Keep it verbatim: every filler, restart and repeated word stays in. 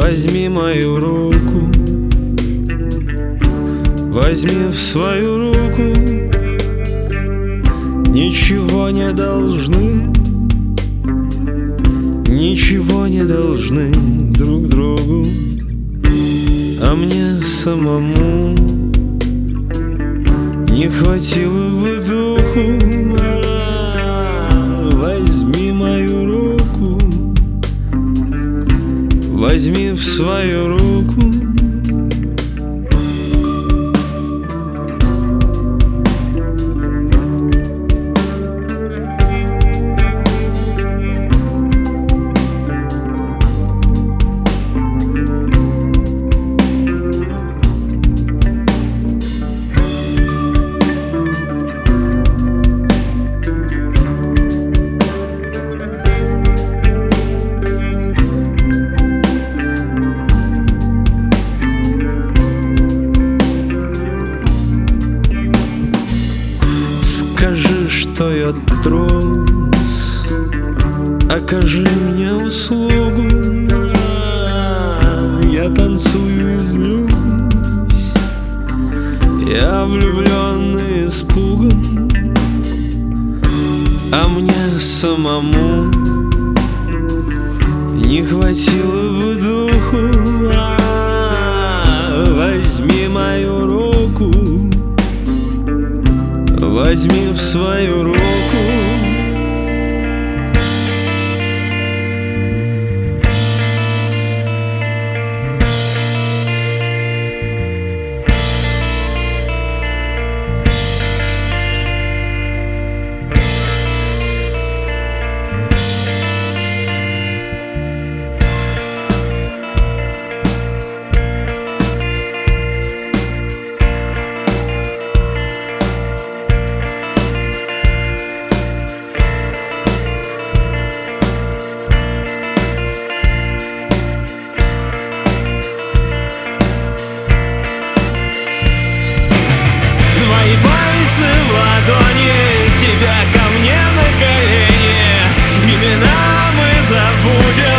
Возьми мою руку, возьми в свою руку. Ничего не должны, ничего не должны друг другу, а мне самому не хватило бы духу. А, возьми мою руку, возьми в свою руку. Скажи, что я трус, окажи мне услугу. Я танцую и злюсь, я влюблен и испуган, а мне самому не хватило бы духу. А, возьми мою руку, возьми в свою руку. Твои пальцы в ладони, тебя ко мне на колени. Имена мы забудем.